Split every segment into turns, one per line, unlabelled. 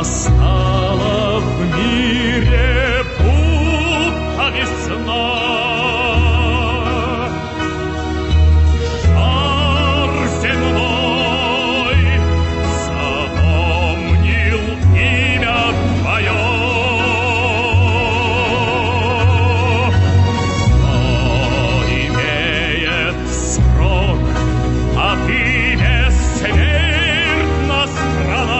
Настала в мире будто весна. Жар земной запомнил имя твое. Но имеет срок, а ты бессмертна страна.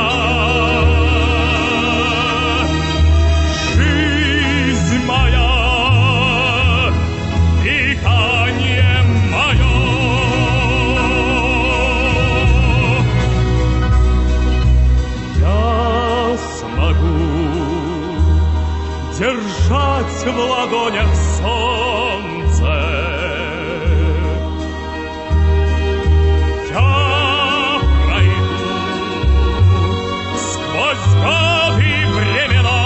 Держать в ладонях солнце. Я пройду сквозь годы времена.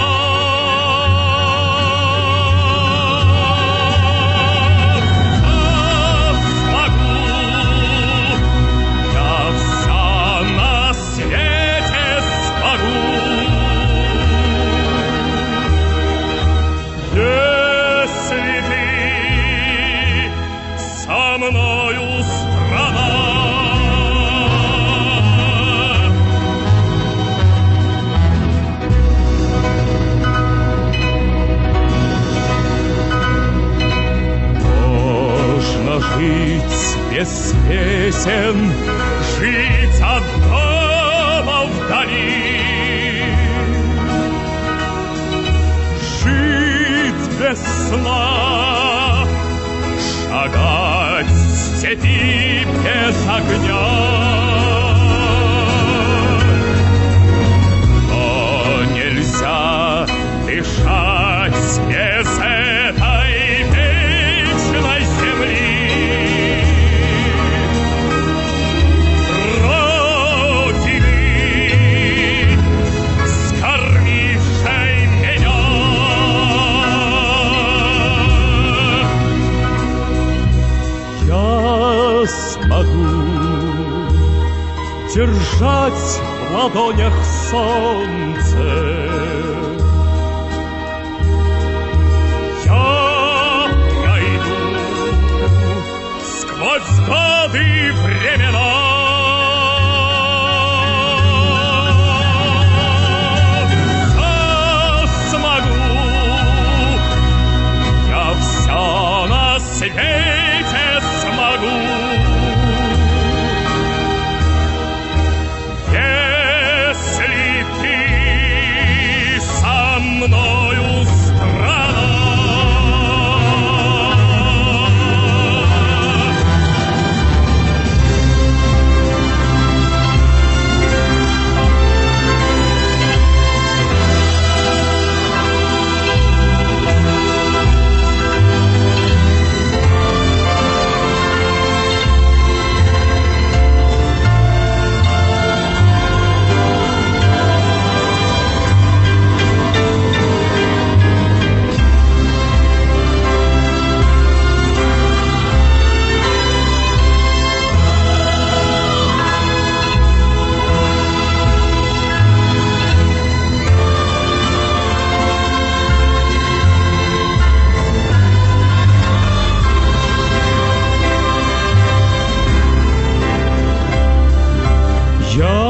Я вся на свете смогу. Если ты со мною, страна, можно жить без песен, жить от дома вдали. Без сна, шагать в степи без огня. Но нельзя дышать без этой вечной земли. Родины, скормившей меня. Смогу держать в ладонях солнце. Я пройду сквозь годы времена. Я смогу, я все на свете смогу. Мною страна.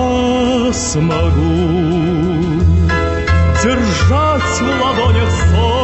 Я смогу держать в ладонях солнце.